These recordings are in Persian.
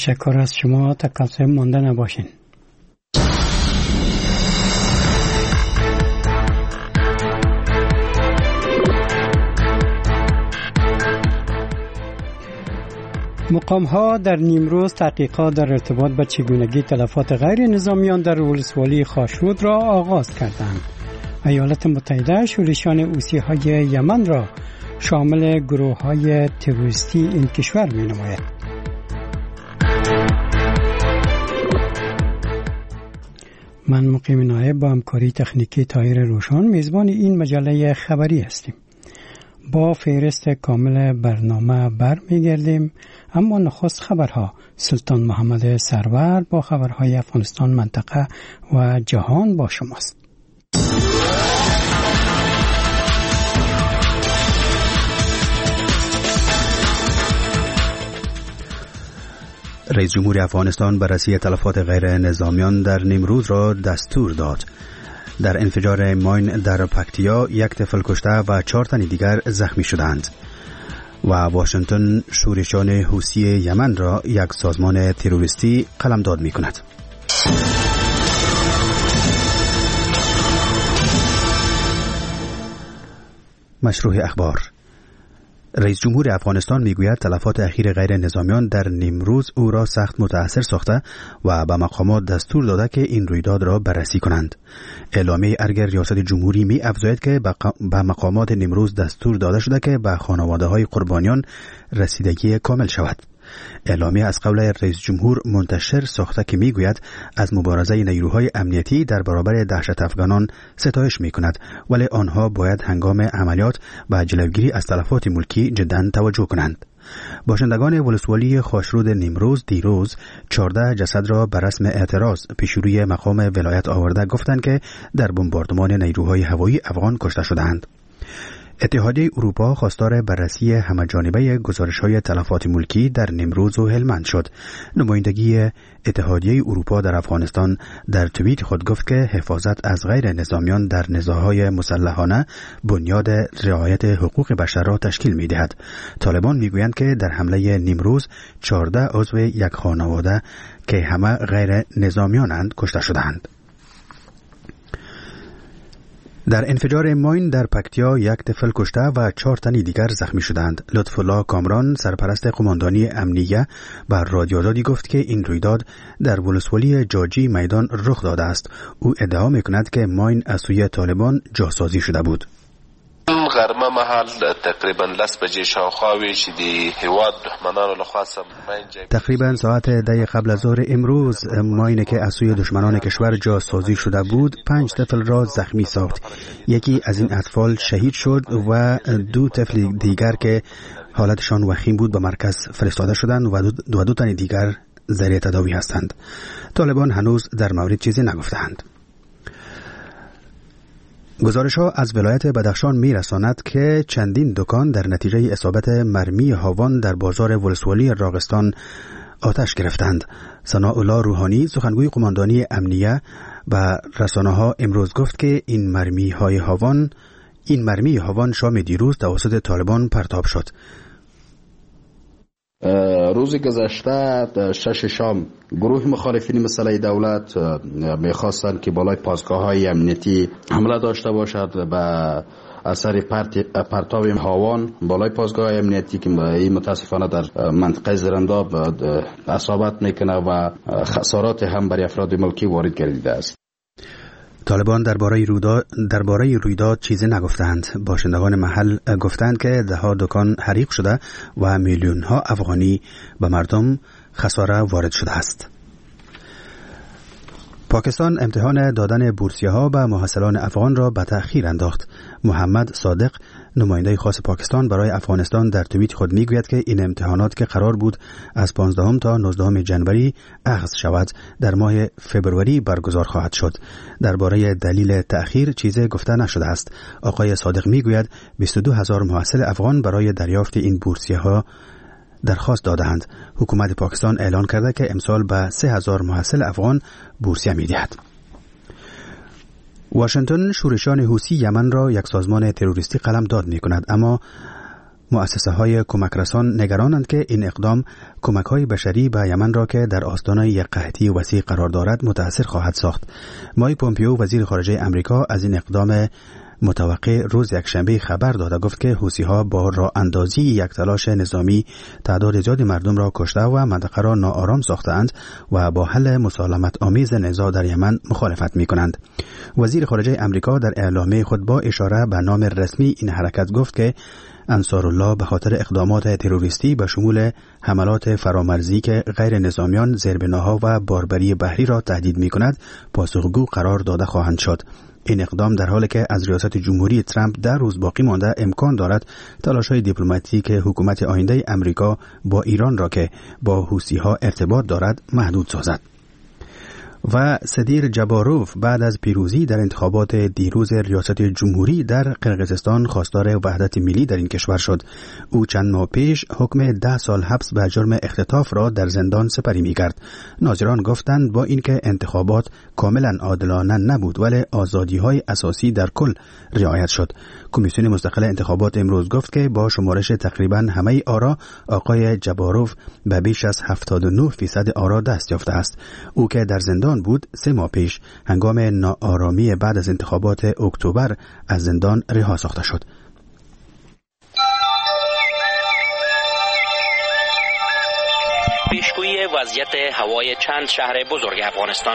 تشکر از شما. تقصیر مانده نباشین. مقام‌ها در نیمروز تحقیقات در ارتباط با چگونگی تلفات غیر نظامیان در ولسوالی خاشرود را آغاز کردند. ایالات متحده شورشان حوثی‌های یمن را شامل گروه‌های تروریستی این کشور می‌نماید. من مقیم نایب با همکاری تکنیکی طاهر روشن میزبان این مجله خبری هستیم. با فهرست کامل برنامه برمیگردیم، اما نخست خبرها. سلطان محمد سرور با خبرهای افغانستان، منطقه و جهان با شماست. رئیس جمهور افغانستان بررسی تلفات غیر نظامیان در نیمروز را دستور داد. در انفجار ماین در پکتیا 1 طفل کشته و 4 تن دیگر زخمی شدند. و واشنگتن شورشان حوثی یمن را یک سازمان تروریستی قلمداد می کند. مشروع اخبار. رئیس جمهور افغانستان میگوید تلفات اخیر غیر نظامیان در نیمروز او را سخت متاثر ساخته و به مقامات دستور داده که این رویداد را بررسی کنند. اعلامیه ارگ ریاست جمهوری می افزاید که به مقامات نیمروز دستور داده شده که به خانواده های قربانیان رسیدگی کامل شود. اعلامیه از قول رئیس جمهور منتشر ساخته که میگوید از مبارزه نیروهای امنیتی در برابر دهشت افغانان ستایش میکند، ولی آنها باید هنگام عملیات و جلوگیری از تلفات ملکی جداً توجه کنند. باشندگان ولسوالی خاشرود نیمروز دیروز 14 جسد را به رسم اعتراض پیش روی مقام ولایت آورده گفتند که در بمباردمان نیروهای هوایی افغان کشته شدند. اتحادیه اروپا خواستار بررسی همه‌جانبه گزارش‌های تلفات ملکی در نیمروز و هلمند شد. نمایندگی اتحادیه اروپا در افغانستان در توییت خود گفت که حفاظت از غیر نظامیان در نزاع‌های مسلحانه بنیاد رعایت حقوق بشر را تشکیل می‌دهد. طالبان می‌گویند که در حمله نیمروز 14 عضو یک خانواده که همه غیر نظامیانند کشته شدند. در انفجار ماین در پکتیا 1 طفل کشته و 4 تن دیگر زخمی شدند. لطف‌الله کامران سرپرست قماندانی امنیه بر رادیو آزادی گفت که این رویداد در ولسوالی جاجی میدان رخ داده است. او ادعا می‌کند که ماین از سوی طالبان جاسازی شده بود. غرمه محل تقریبا 10 بجې شاوخوا چې د هیواد دښمنانو لخوا تقریبا ساعت 10 قبل از ظهر امروز ماینی که از سوی دشمنان کشور جاسازی شده بود 5 طفل را زخمی ساخت. یکی از این اطفال شهید شد و 2 طفل دیگر که حالتشان وخیم بود به مرکز فرستاده شدند و 2 تن دیگر زیر تداوی هستند. طالبان هنوز در مورد چیزی نگفتند. گزارش‌ها از ولایت بدخشان می‌رساند که چندین دکان در نتیجه اصابت مرمی هاوان در بازار ولسوالی راغستان آتش گرفتند. ثناءالله روحانی سخنگوی قماندانی امنیه و رسانه‌ها امروز گفت که این مرمی هاوان شام دیروز توسط طالبان پرتاب شد. روز گذشته 6 شام گروه مخالفین مسئله دولت میخواستند که بالای پاسگاه‌های امنیتی حمله داشته باشد به اثر پرتاب هاوان بالای پاسگاه امنیتی که متاسفانه در منطقه زرنداب اصابت میکنه و خسارات هم برای افراد ملکی وارد گردیده است. طالبان درباره رویداد چیزی نگفتند. باشندگان محل گفتند که 10 دکان حریق شده و میلیون ها افغانی به مردم خساره وارد شده است. پاکستان امتحان دادن بورسیه ها به محصلان افغان را به تأخیر انداخت. محمد صادق نماینده خاص پاکستان برای افغانستان در توییت خود میگوید که این امتحانات که قرار بود از 15 تا 19 جنوری اخذ شود در ماه فبروری برگزار خواهد شد. درباره دلیل تأخیر چیزی گفته نشده است. آقای صادق میگوید 22,000 محصل افغان برای دریافت این بورسیه ها درخواست دادند. حکومت پاکستان اعلان کرده که امسال به 3,000 محصل افغان بورسیه میدهد. واشنگتن شورشان حوثی یمن را یک سازمان تروریستی قلمداد می کند، اما مؤسسه های کمک رسان نگرانند که این اقدام کمک های بشری به یمن را که در آستانه یک قحطی وسیع قرار دارد متاثر خواهد ساخت. مایک پومپیو وزیر خارجه امریکا از این اقدام متوقع روز یکشنبه خبر داده، گفت که حوثی‌ها با راه اندازی یک تلاش نظامی تعداد زیادی مردم را کشته و منطقه را ناآرام ساختند و با حل مسالمت آمیز نزاع در یمن مخالفت می‌کنند. وزیر خارجه امریکا در اعلامیه خود با اشاره به نام رسمی این حرکت گفت که انصارالله به خاطر اقدامات تروریستی به شمول حملات فرامرزی که غیر نظامیان، ضربه‌ناها و باربری بحری را تهدید می‌کند، پاسخگو قرار داده خواهند شد. این اقدام در حالی که از ریاست جمهوری ترامپ در روز باقی مانده امکان دارد تلاش‌های دیپلماتیک حکومت آینده امریکا با ایران را که با حوثی‌ها ارتباط دارد محدود سازد. و سدیر جباروف بعد از پیروزی در انتخابات دیروز ریاست جمهوری در قرقیزستان خواستار وحدت ملی در این کشور شد. او چند ماه پیش حکم 10 سال حبس به جرم اختطاف را در زندان سپری می‌کرد. ناظران گفتند با اینکه انتخابات کاملا عادلانه نبود ولی آزادی‌های اساسی در کل رعایت شد. کمیسیون مستقل انتخابات امروز گفت که با شمارش تقریبا همه آرا آقای جباروف به بیش از 79% آرا دست یافته است. او که در زندان بود 3 ماه پیش هنگام ناآرامی بعد از انتخابات اکتبر از زندان رها ساخته شد. پیشگویی وضعیت هوای چند شهر بزرگ افغانستان.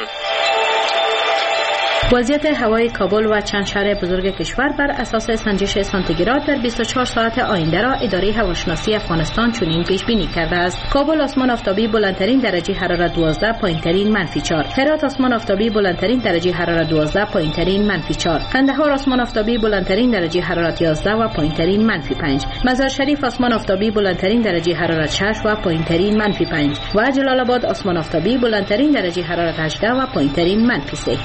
وضعیت هوای کابل و چند شهر بزرگ کشور بر اساس سنجش سانتیگراد در 24 ساعت آینده را اداره هواشناسی افغانستان چنین پیش بینی کرده است: کابل آسمان آفتابی بلندترین درجه حرارت 12، پایینترین -4. هرات آسمان آفتابی بلندترین درجه حرارت 12، پایینترین -4. قندهار آسمان آفتابی بلندترین درجه حرارت 11 و پایینترین -5. مزار شریف آسمان آفتابی بلندترین درجه حرارت 6 و پایینترین -5 و جلال آباد آسمان آفتابی بلندترین درجه حرارت 18 و پایینترین -3.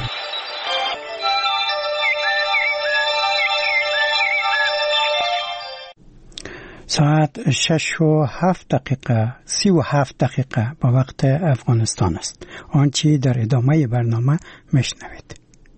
ساعت 6:07 به وقت افغانستان است. آنچه در ادامه برنامه میشنوید.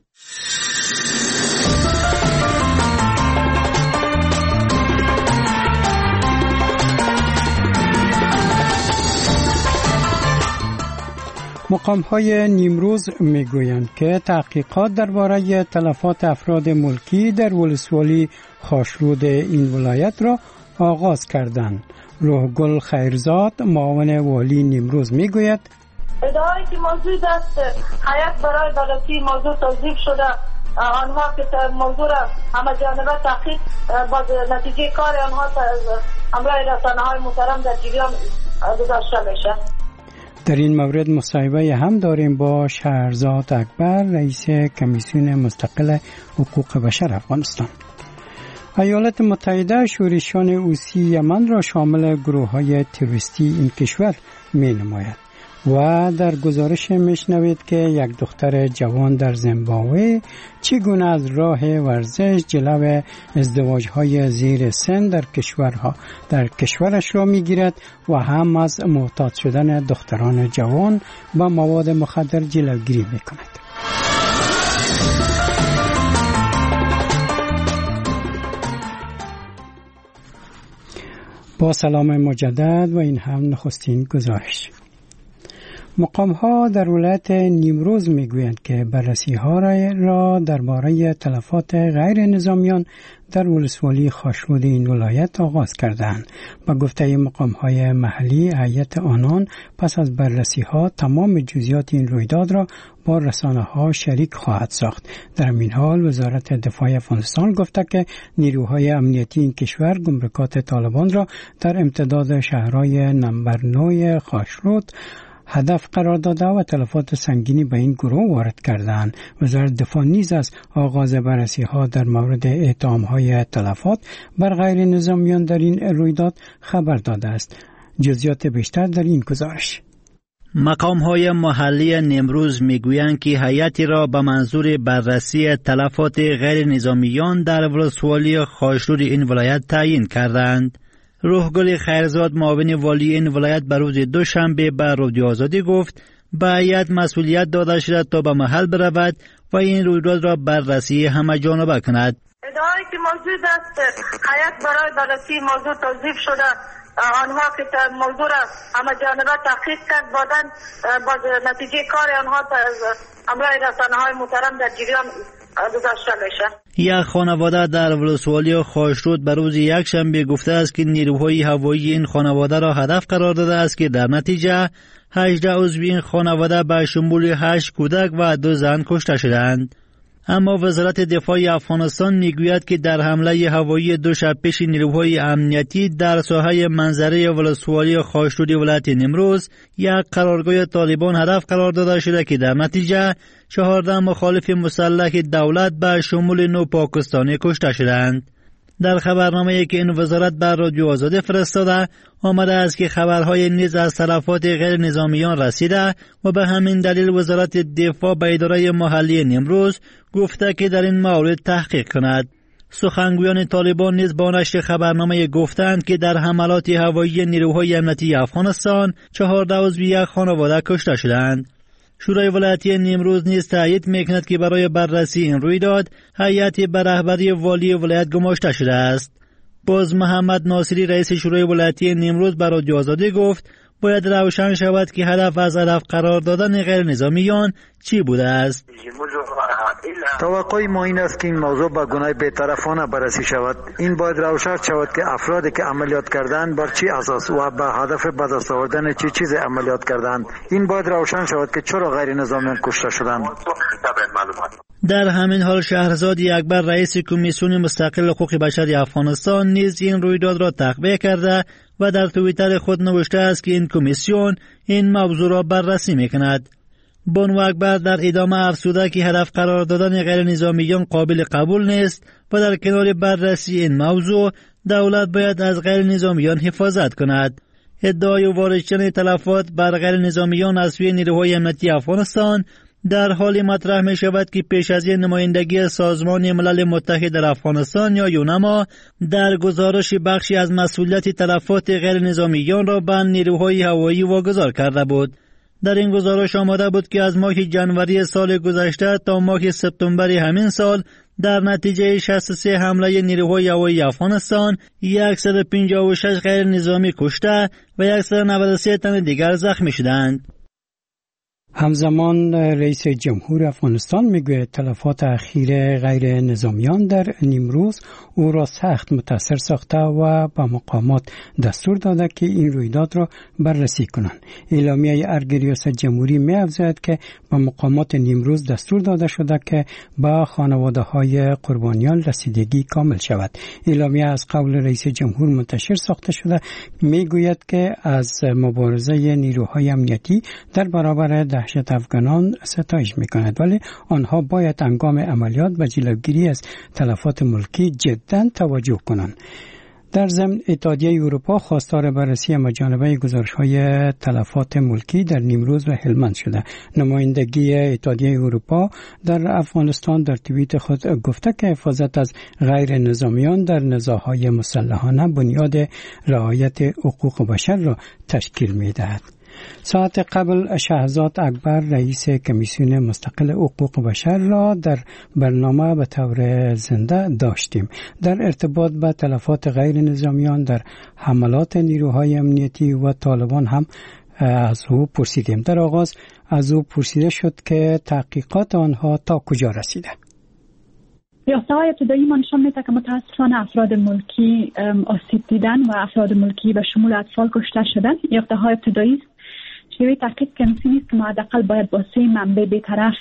مقام‌های نیمروز میگویند که تحقیقات درباره تلفات افراد ملکی در ولسوالی خاشرود این ولایت را آغاز کردند. روحگل خیرزاد معاون والی نیمروز میگوید ادعایی که موجود است هیئت برای بررسی موضوع توضیح شده، آنها که موضوع را همه جانبه تحقیق با نتیجه کار آنها همراه رسانه‌های محترم در جریان گذاشته میشه. در این مورد مصاحبه هم داریم با شهرزاد اکبر، رئیس کمیسیون مستقل حقوق بشر افغانستان. ایالات متحده شورشیان حوثی یمن را شامل گروه‌های تروریستی این کشور می‌نماید و در گزارش میشنوید که یک دختر جوان در زیمبابوه چگونه از راه ورزش جلو ازدواج‌های زیر سن در کشورش را می‌گیرد و هم از معتاد شدن دختران جوان با مواد مخدر جلوگیری می‌کند. با سلام مجدد و این هم نخستین گزارش. مقام‌ها در ولایت نیمروز میگویند که بررسی‌ها را درباره تلفات غیر نظامیان در ولسوالی خاشرود این ولایت آغاز کردند. با گفته مقام‌های محلی، هیئت آنان پس از بررسی‌ها تمام جزئیات این رویداد را با رسانه‌ها شریک خواهد ساخت. در این حال وزارت دفاع افغانستان گفته که نیروهای امنیتی این کشور گمرکات طالبان را در امتداد شهرهای نمبر 9 خاشرود هدف قرار داده و تلفات سنگینی به این گروه وارد کردند. وزارت دفاع نیز از آغاز بررسی‌ها در مورد اتهام‌های تلفات بر غیر نظامیان در این رویداد خبر داده است. جزئیات بیشتر در این گزارش. مقام‌های محلی نیمروز میگویند که هیئتی را به منظور بررسی تلفات غیر نظامیان در ولسوالی خاشرود این ولایت تعیین کردند. روحگل خیرزاد معاون والی این ولایت به روز دوشنبه به رادیو آزادی گفت به هیئت مسئولیت داده شده تا به محل برود و این رویداد را بررسی همه جانبه کند. ادعایی که موجود است هیئت برای بررسی موضوع توظیف شده. آنها که موضوع را همه جانبه تحقیق کرد بعداً باز نتیجه کار آنها همراه رسانه‌های محترم در جریان گذاشته میشه. یک خانواده در ولسوالی خاشرود به روز یکشنبه گفته است که نیروهای هوایی این خانواده را هدف قرار داده است که در نتیجه 18 عضو این خانواده به شمول 8 کودک و 2 زن کشته شدند. اما وزارت دفاع افغانستان میگوید که در حمله هوایی 2 شب پیش نیروهای امنیتی در ساحه منظره ولسوالی خاشرود ولایت نیمروز یک قرارگاه طالبان هدف قرار داده شده که در نتیجه 14 مخالف مسلح دولت به شمول 9 پاکستانی کشته شدند. در خبرنامه‌ای که این وزارت بر رادیو آزادی فرستاده آمده است که خبرهای نیز از تلفات غیر نظامیان رسیده و به همین دلیل وزارت دفاع به اداره محلی نیمروز گفته که در این مورد تحقیق کند. سخنگویان طالبان نیز با نشر خبرنامه گفتند که در حملات هوایی نیروهای امنیتی افغانستان 14 عضو یک خانواده کشته شدند. شورای ولایتی نیمروز نیز تایید میکند که برای بررسی این رویداد هیئتی به رهبری والی ولایت گماشته شده است. باز محمد ناصری رئیس شورای ولایتی نیمروز به رادیو آزادی گفت باید روشن شود که هدف از هدف قرار دادن غیر نظامیان چی بوده است. توقع ما این است که این موضوع با گناه بی‌طرفانه بررسی شود. این باید روشن شود که افرادی که عملیات کردند بر چی اساس و به هدف به دست آوردن چه چیز عملیات کردند. این باید روشن شود که چرا غیر نظامیان کشته شدند. در همین حال شهرزاد اکبر رئیس کمیسیون مستقل حقوق بشر افغانستان نیز این رویداد را تقویه کرده و در توییتر خود نوشته است که این کمیسیون این موضوع را بررسی میکند. بانو اکبر در ادامه افزوده که هدف قرار دادن غیر نظامیان قابل قبول نیست و در کنار بررسی این موضوع دولت باید از غیر نظامیان حفاظت کند. ادعای وارد شدن تلفات بر غیر نظامیان از سوی نیروهای امنیتی افغانستان در حال مطرح می شود که پیش از این نمایندگی سازمان ملل متحد در افغانستان یا یونما در گزارش بخشی از مسئولیت تلفات غیر نظامیان را به نیروهای هوایی واگذار کرده بود. در این گزارش آمده بود که از ماه جنوری سال گذشته تا ماه سپتامبر همین سال در نتیجه 63 حمله نیروهای هوایی افغانستان 156 غیر نظامی کشته و 193 تن دیگر زخمی شدند. همزمان رئیس جمهور افغانستان میگوید تلفات اخیر غیر نظامیان در نیمروز او را سخت متاثر ساخته و به مقامات دستور داده که این رویداد را بررسی کنند. اعلامیه ارگ ریاست جمهوری می‌افزاید که به مقامات نیمروز دستور داده شده که با خانواده‌های قربانیان رسیدگی کامل شود. اعلامیه از قول رئیس جمهور منتشر ساخته شده میگوید که از مبارزه نیروهای امنیتی در برابر دهشت افغانان ستایش می‌کند، ولی آنها باید هنگام عملیات به جلوگیری از تلفات ملکی جداً توجه کنند. در ضمن اتحادیه اروپا خواستار بررسی همه‌جانبه گزارش‌های تلفات ملکی در نیمروز و هلمند شده. نمایندگی اتحادیه اروپا در افغانستان در توییت خود گفته که حفاظت از غیر نظامیان در نزاع‌های مسلحانه بنیاد رعایت حقوق بشر را تشکیل می‌دهد. ساعت قبل شهرزاد اکبر رئیس کمیسیون مستقل حقوق بشر را در برنامه به طور زنده داشتیم. در ارتباط به تلفات غیر نظامیان در حملات نیروهای امنیتی و طالبان هم از او پرسیدیم. در آغاز از او پرسیده شد که تحقیقات آنها تا کجا رسیده. یافته‌های ابتدایی ما نشان می‌دهد که متأسفانه افراد ملکی آسیب دیدن و افراد ملکی به شمول اطفال کشته شدند. یافته‌های ابتدایی شیوه تحقیق کمیسیونی است که ما حداقل باید با 3 منبع بی‌طرف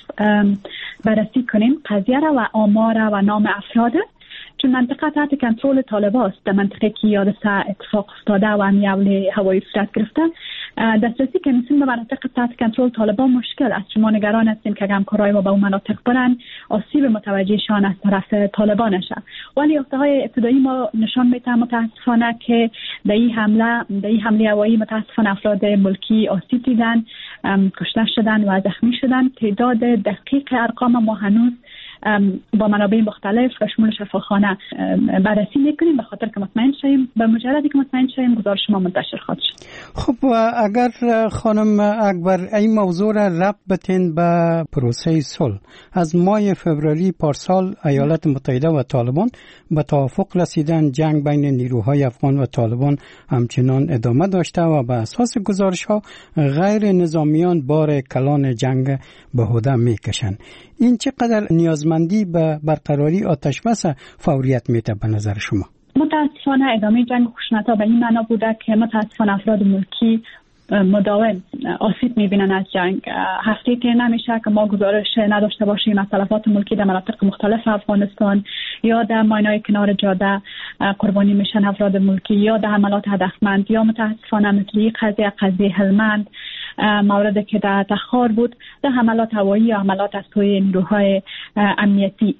بررسی کنیم قضیه را و آمار و نام افراد، چون منطقه تحت کنترل طالبان است. در منطقه که یادسته اتفاق افتاده و حمله هوایی صورت گرفته، دسترسی کمیسیون به مناطق تحت کنترل طالبان مشکل است. ما نگران هستیم که همکارای ما به اون مناطق برن آسیب متوجهشان از طرف طالبان نشه. ولی یافته‌های ابتدایی ما نشان میده متاسفانه که در این حمله هوایی متاسفانه افراد ملکی آسیب دیدن، کشته شدن و زخمی شدن. تعداد دقیق ارقام ما هنوز با منابع مختلف و شمول شفاخانه بررسی میکنیم، به خاطر که مطمئن شیم، به مجردی که مطمئن شیم گزارش ما منتشر خواهد شد. خب اگر خانم اکبر این موضوع را ربط بتین به پروسه صلح، از ماه فوریه پارسال ایالات متحده و طالبان به توافق رسیدن. جنگ بین نیروهای افغان و طالبان همچنان ادامه داشته و به اساس گزارش ها غیر نظامیان بار کلان جنگ به عهده میکشند. این چقدر نیازمندی به برقراری آتش بس فوریت میده به نظر شما؟ متاسفانه ادامه جنگ خشونت‌ها به این معنا بوده که متاسفانه افراد ملکی مداوم آسیب میبینن از جنگ. هفته که نمیشه که ما گزارش نداشته باشیم از تلفات ملکی در مناطق مختلف افغانستان، یا در ماینای کنار جاده قربانی میشن افراد ملکی، یا در حملات هدفمند، یا متاسفانه مثل قضیه هلمند موردی که در تخار بود، در حملات هوایی یا حملات از سوی نیروهای امنیتی.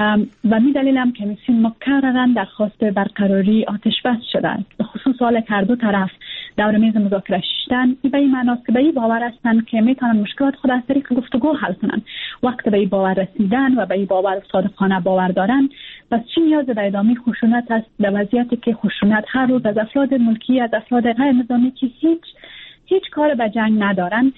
و می دلیل هم کمیسیون مکرراً درخواست برقراری آتش بس شده، به خصوص حال که هر دو طرف دور میز مذاکره شدن. به این معناست که به این باور هستند که میتونن مشکلات خود از طریق گفتگو حل کنن. وقت به این باور رسیدن و به این باور صادقانه باور دارن، پس چی نیاز به ادامه خشونت است در وضعیتی که خشونت هر روز از افراد ملکی، از افراد غیر نظامی که هیچ کار به جنگ ندارن،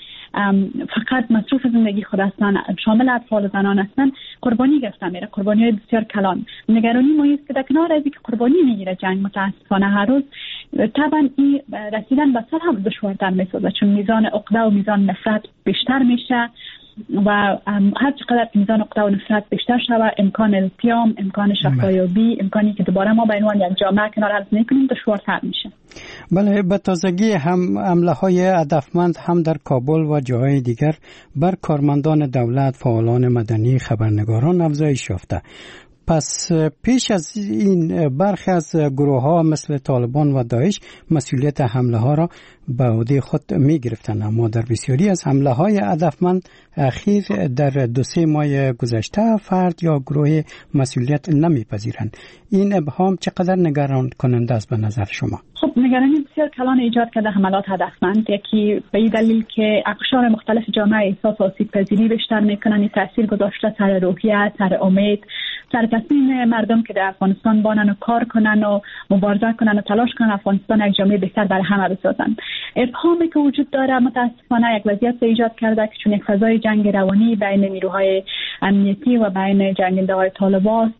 فقط مصروف زندگی خود هستن، شامل اطفال و زنان هستن، قربانی گرفته میره، قربانی های بسیار کلان. نگرانی ما است که در کنار از اینکه قربانی میگیره جنگ متاسفانه هر روز، طبعا این رسیدن به صلح هم دشوارتر میسازه، چون میزان عقده و میزان نفرت بیشتر میشه و هر چقدر میزان عقده و نفرت بیشتر شود، امکان التیام، امکان شفایابی، امکانی که دوباره ما به عنوان یک جامعه کنار هم نکنیم دشوارتر میشه. بله، به تازگی هم حمله های هدفمند هم در کابل و جاهای دیگر بر کارمندان دولت، فعالان مدنی، خبرنگاران افزایش یافته. پس پیش از این برخی از گروه ها مثل طالبان و داعش مسئولیت حمله ها را به عهده خود می گرفتند، اما در بسیاری از حمله های هدفمند اخیر در 2-3 ماه گذشته فرد یا گروه مسئولیت نمی پذیرند. این ابهام چقدر نگران کننده است به نظر شما؟ خب نگرانی بسیار کلان ایجاد کرده حملات هدفمند. یکی به این دلیل که اقشار مختلف جامعه احساس آسیب پذیری بیشتر میکنن، تاثیر گذاشته سر روحیه، سر امید، سر تصمیم مردم که در افغانستان بانن و کار کنن و مبارزه کنن و تلاش کنن افغانستان یک جامعه بهتر برای همه بسازن. ابهامی که وجود داره متاسفانه یک وضعیت ایجاد کرده که چون یک فضای جنگ روانی بین نیروهای امنیتی و بین جنگنده‌های طالبان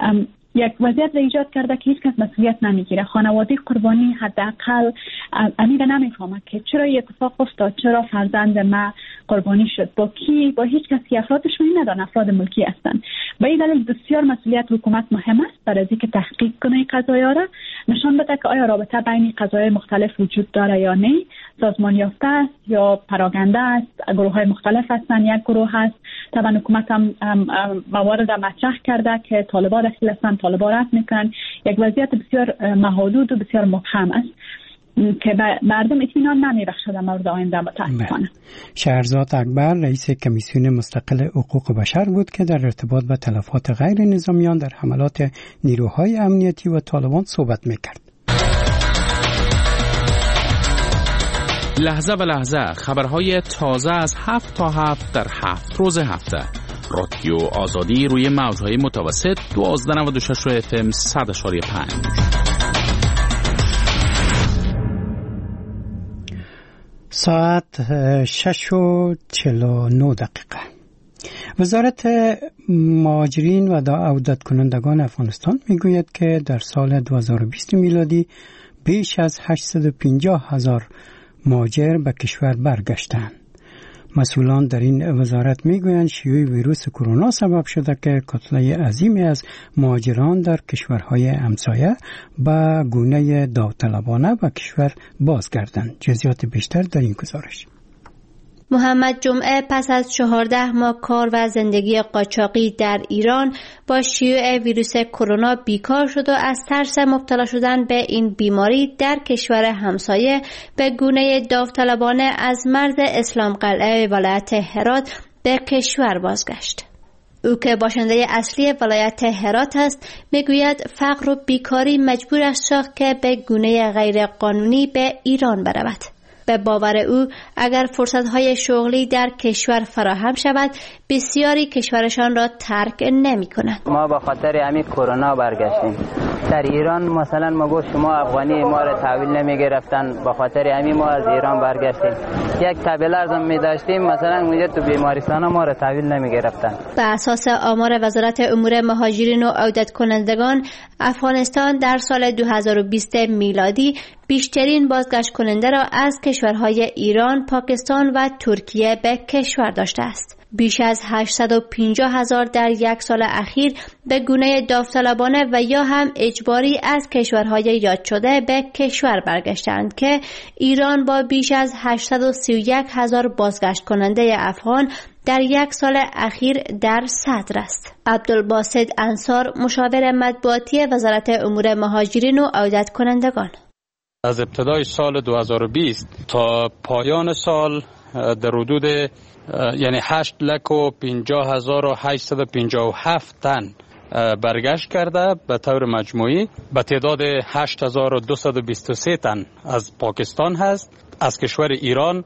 یک وضعیت ایجاد کرده که هیچ کس مسئولیت نمیگیره. خانواده قربانی حداقل امیده نمیفهمه که چرا این اتفاق افتاد، چرا فرزند ما قربانی شد، با کی، با هیچ کس که افرادشون ندارن، افراد ملکی هستن. به این دلیل بسیار مسئولیت حکومت مهم است برای اینکه تحقیق کنه این قضایا را، نشان بده که آیا رابطه بین قضایا مختلف وجود داره یا نه، سازمان یافته است یا پراگنده است، گروه‌های مختلف هستن، یک گروه هست. طبعا حکومت هم موارد مطرح کرده که طالبان دخیل هستن، طالبان رد میکنن. یک وضعیت بسیار محدود و بسیار مبهم است که مردم اطمینان نمیبخشه در مورد آینده متاسفانه. شهرزاد اکبر رئیس کمیسیون مستقل حقوق بشر بود که در ارتباط با تلفات غیر نظامیان در حملات نیروهای امنیتی و طالبان صحبت میکرد. لحظه به لحظه خبرهای تازه از 7 تا 7 در 7 روز هفته. رادیو آزادی روی موجهای متوسط 1296 FM 100.5. ساعت 6:49. وزارت مهاجرین و عودت کنندگان افغانستان میگوید که در سال 2020 میلادی بیش از 850,000 مهاجر به کشور برگشتند. مسئولان در این وزارت میگویند شیوع ویروس کرونا سبب شده که کتله عظیمی از مهاجران در کشورهای همسایه به گونه داوطلبانه به کشور بازگردند. جزئیات بیشتر در این گزارش. محمد جمعه پس از 14 ماه کار و زندگی قاچاقی در ایران با شیوع ویروس کرونا بیکار شد و از ترس مبتلا شدن به این بیماری در کشور همسایه به گونه داوطلبانه از مرز اسلام قلعه ولایت هرات به کشور بازگشت. او که باشنده اصلی ولایت هرات است میگوید فقر و بیکاری مجبورش ساخت که به گونه غیر قانونی به ایران برود. به باور او اگر فرصت‌های شغلی در کشور فراهم شود بسیاری کشورشان را ترک نمی کنند. ما به خاطر همین کرونا برگشتیم. در ایران مثلا ما گفت شما افغانی ما را تحویل نمی گرفتن، به خاطر همین ما از ایران برگشتیم. یک تابلرز هم می داشتیم مثلا اونجا تو بیمارستان ما را تحویل نمی گرفتن. به اساس آمار وزارت امور مهاجرین و عودت کنندگان، افغانستان در سال 2020 میلادی بیشترین بازگشت کننده را از کشورهای ایران، پاکستان و ترکیه به کشور داشته است. بیش از 850,000 در یک سال اخیر به گونه داوطلبانه و یا هم اجباری از کشورهای یاد شده به کشور برگشتند که ایران با بیش از 831,000 بازگشت کننده افغان در یک سال اخیر در صدر است. عبدالباسط انصار، مشاور مطبوعاتی وزارت امور مهاجرین و عودت کنندگان: از ابتدای سال 2020 تا پایان سال در حدود یعنی 8,50,857 تن برگشت کرده به طور مجموعی. به تعداد 8,223 تن از پاکستان هست. از کشور ایران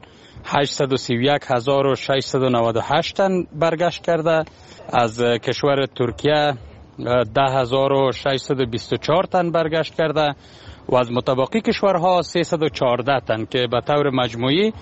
831,698 تن برگشت کرده. از کشور ترکیه 10,624 تن برگشت کرده و از متبقی کشورها 314 تن که به طور مجموعی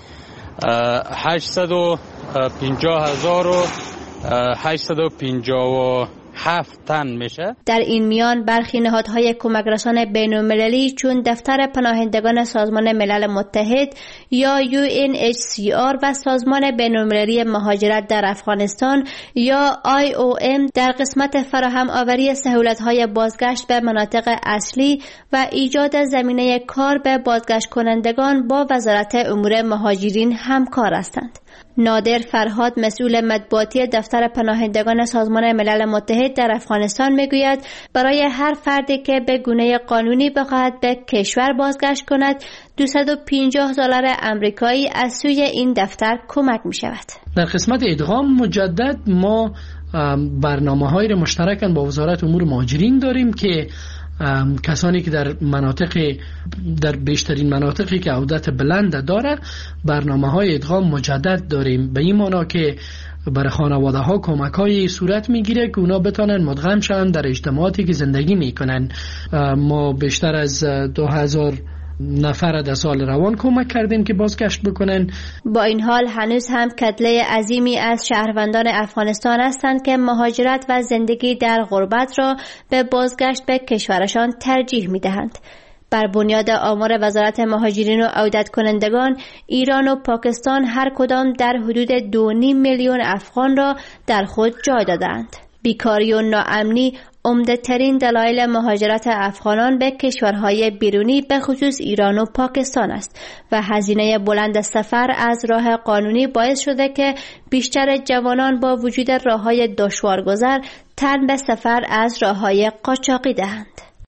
850,857 تن میشه. در این میان برخی نهادهای کمک رسان بین‌المللی چون دفتر پناهندگان سازمان ملل متحد یا UNHCR و سازمان بین‌المللی مهاجرت در افغانستان یا IOM در قسمت فراهم آوری سهولت‌های بازگشت به مناطق اصلی و ایجاد زمینه کار به بازگشت کنندگان با وزارت امور مهاجرین همکار هستند. نادر فرهاد، مسئول مطبوعاتی دفتر پناهندگان سازمان ملل متحد در افغانستان میگوید برای هر فردی که به گونه قانونی بخواهد به کشور بازگشت کند $250 آمریکایی از سوی این دفتر کمک می شود. در قسمت ادغام مجدد ما برنامه‌های مشترک با وزارت امور مهاجرین داریم که کسانی که در بیشترین مناطقی که عودت بلند داره برنامه‌های ادغام مجدد داریم، به این معنا که برای خانواده ها کمک های صورت میگیره که اونا بتونن مدغم شن در اجتماعاتی که زندگی میکنن. ما بیشتر از 2,000 نفر در سال روان کمک کردیم که بازگشت بکنن. با این حال هنوز هم کتله عظیمی از شهروندان افغانستان هستند که مهاجرت و زندگی در غربت را به بازگشت به کشورشان ترجیح میدهند. بر بنیاد آمار وزارت مهاجرین و عودت کنندگان، ایران و پاکستان هر کدام در حدود 2.5 میلیون افغان را در خود جای دادند. بیکاری و ناامنی عمده ترین دلایل مهاجرت افغانان به کشورهای بیرونی به خصوص ایران و پاکستان است و هزینه بلند سفر از راه قانونی باعث شده که بیشتر جوانان با وجود راههای دشوارگذر تن به سفر از راههای قاچاقی دهند.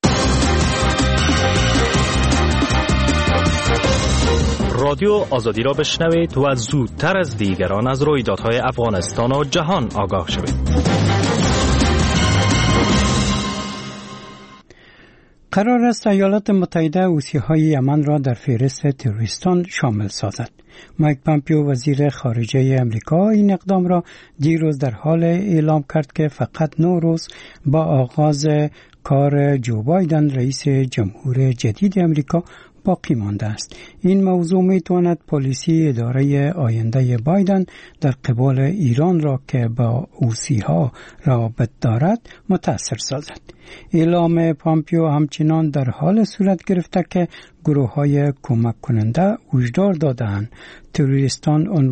رادیو آزادی را بشنوید و زودتر از دیگران از رویدادهای افغانستان و جهان آگاه شوید. قرار است ایالات متحده حوثی‌های یمن را در فهرست تروریستان شامل سازد. مایک پامپیو وزیر خارجه امریکا این اقدام را دیروز در حال اعلام کرد که فقط 9 روز با آغاز کار جو بایدن رئیس جمهور جدید امریکا باقی مانده است. این موضوع میتواند پالیسی اداره آینده بایدن در قبال ایران را که با حوثی‌ها رابط دارد متأثر سازد. اعلام پامپیو همچنان در حال صورت گرفته که گروه‌های کمک کننده هشدار دادند تروریست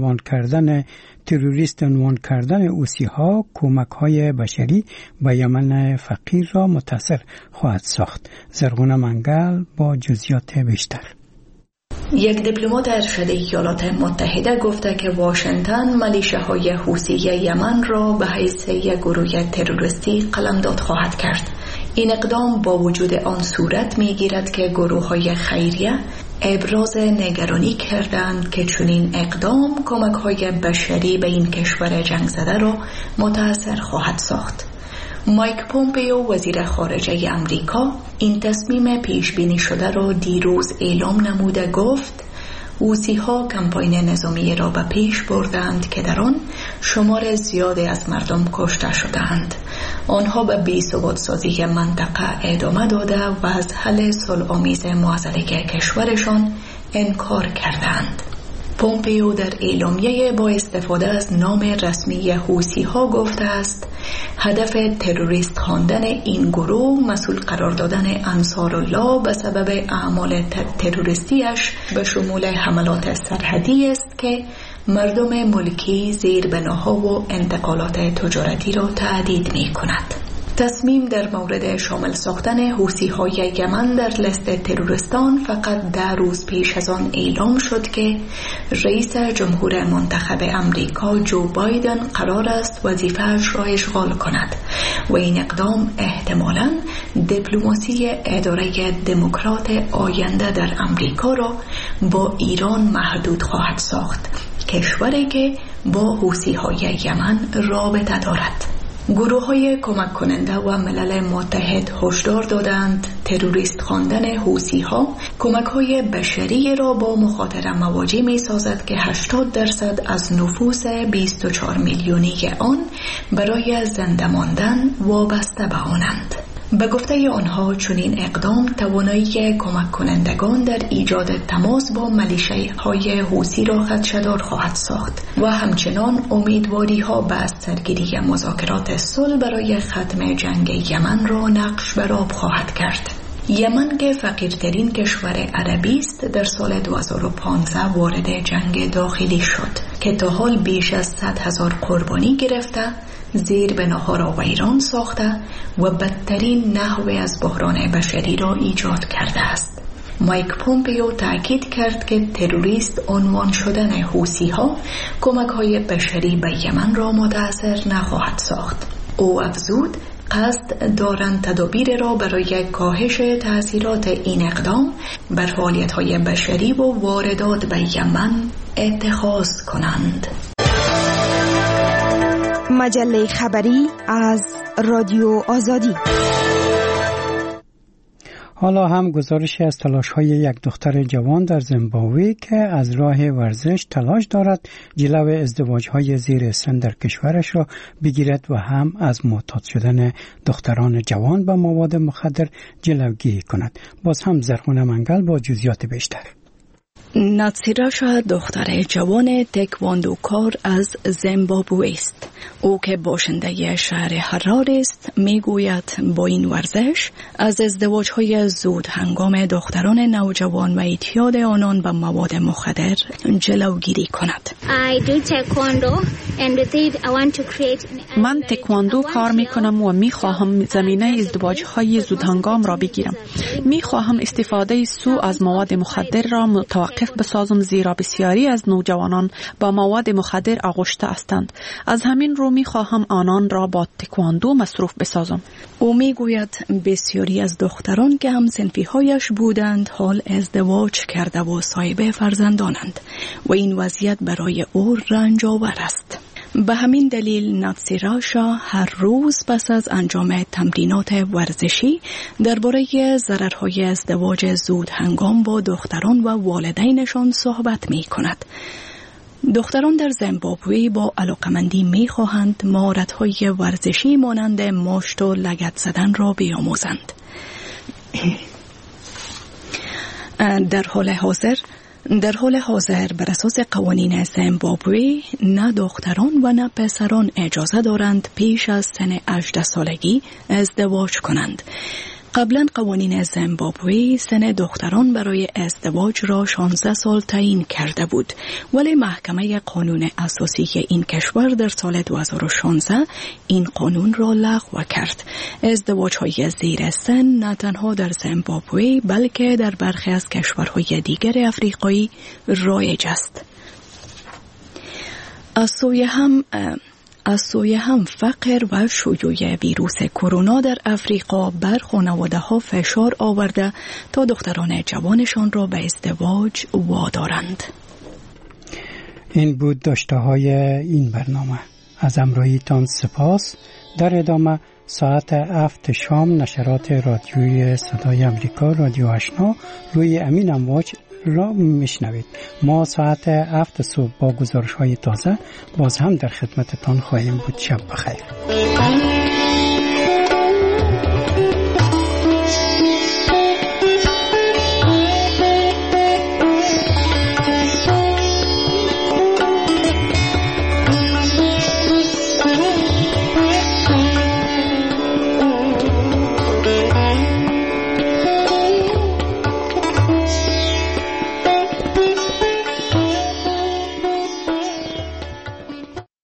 عنوان کردن حوثی‌ها کمک‌های بشری به یمن فقیر را متأثر خواهد ساخت. زرغونه منگل با جزئیات بیشتر. یک دیپلمات ارشد ایالات متحده گفته که واشنگتن ملیشه‌های حوثی یمن را به حیث یک گروه تروریستی قلمداد خواهد کرد. این اقدام با وجود آن صورت می‌گیرد که گروه‌های خیریه ابراز نگرانی کردند که چنین اقدام کمک‌های بشری به این کشور جنگ زده را متأثر خواهد ساخت. مایک پومپیو وزیر خارجه امریکا این تصمیم پیش بینی شده را دیروز اعلام نموده گفت حوثی‌ها کمپاین نظامی را به پیش بردند که در آن شمار زیادی از مردم کشته شدند. آنها به بی‌ثبات‌سازی منطقه ادامه داده و از حل صلح‌آمیز معضله کشورشان انکار کردند. پومپیو در اعلامیه با استفاده از نام رسمی حوثی‌ها گفته است هدف تروریست خواندن این گروه مسئول قرار دادن انصارالله به سبب اعمال تروریستیش به شمول حملات سرحدی است که مردم ملکی، زیربناها و انتقالات تجارتی را تهدید می کند. تصمیم در مورد شامل ساختن حوثی‌های یمن در لیست تروریستان فقط 10 روز پیش از آن اعلام شد که رئیس جمهور منتخب امریکا جو بایدن قرار است وظیفه‌اش را اشغال کند و این اقدام احتمالاً دیپلماسی اداره دموکرات آینده در امریکا را با ایران محدود خواهد ساخت، کشوری که با حوثی‌های یمن رابطه دارد. گروه‌های کمک کننده و ملل متحد هشدار دادند تروریست خواندن حوثی‌ها کمک‌های بشری را با مخاطره مواجه می‌سازد که 80% از نفوس 24 میلیونی آن برای زنده ماندن وابسته به آنند. به گفته آنها چنین اقدام توانایی کمک کنندگان در ایجاد تماس با میلیشیاهای حوثی را خدشه‌دار خواهد ساخت و همچنان امیدواری‌ها به سرگیری مذاکرات صلح برای ختم جنگ یمن را نقش بر آب خواهد کرد. یمن که فقیرترین کشور عربی است در سال 2015 وارد جنگ داخلی شد که تا حال بیش از 100,000 قربانی گرفته، زیربناها را ویران ساخته و بدترین نحوه از بحران بشری را ایجاد کرده است. مایک پومپیو تأکید کرد که تروریست عنوان شدن حوثی‌ها کمک‌های بشری به یمن را متأثر نخواهد ساخت. او افزود قصد دارند تدابیر را برای کاهش تأثیرات این اقدام بر فعالیت‌های بشری و واردات به یمن اتخاذ کنند. مجله خبری از رادیو آزادی. حالا هم گزارشی از تلاش‌های یک دختر جوان در زیمبابوه که از راه ورزش تلاش دارد جلو ازدواج‌های زیر سن در کشورش را بگیرد و هم از معتاد شدن دختران جوان به مواد مخدر جلوگیری کند. باز هم زرخونه منگل با جزئیات بیشتر. ناتسیراشا دختر جوان تکواندوکار از زیمبابوه است. او که باشنده شهر حراره است میگوید با این ورزش از ازدواج‌های زود هنگام دختران نوجوان و اعتیاد آنان به مواد مخدر جلوگیری کند. من تکواندو کار میکنم و میخواهم زمینه ازدواج‌های زود هنگام را بگیرم. میخواهم استفاده سو از مواد مخدر را متوقف بسازم، زیرا بسیاری از نوجوانان با مواد مخدر آغشته هستند. از همین رو میخواهم آنان را با تکواندو مصروف بسازم. او میگوید بسیاری از دختران که هم صنفی‌هایش بودند حال ازدواج کرده و صاحب فرزندانند و این وضعیت برای او رنج آور است. به همین دلیل ناتسیراشا هر روز پس از انجام تمرینات ورزشی درباره ضررهای ازدواج زود هنگام با دختران و والدینشان صحبت می کند. دختران در زیمبابوه با علاقمندی می خواهند مهارت‌های ورزشی مانند مشت و لگد زدن را بیاموزند. در حال حاضر بر اساس قوانین زیمبابوه نه دختران و نه پسران اجازه دارند پیش از سن 18 سالگی ازدواج کنند. قبلا قوانین زیمبابوه سن دختران برای ازدواج را 16 سال تعیین کرده بود، ولی محکمه قانون اساسی این کشور در سال 2016 این قانون را لغو کرد. ازدواج‌های زیر سن نه تنها در زیمبابوه بلکه در برخی از کشورهای دیگر افریقایی رایج است. از سوی هم فقر و شیوع ویروس کرونا در افریقا بر خانواده‌ها فشار آورده تا دختران جوانشان را به ازدواج وادارند. این بود داشته‌های این برنامه. از همراهیتان سپاس. در ادامه ساعت 7 شام نشرات رادیوی صدای امریکا رادیو آشنا روی امین امواج را میشنوید. ما ساعت 7 صبح با گزارش های تازه باز هم در خدمتتان خواهیم بود. شب بخیر.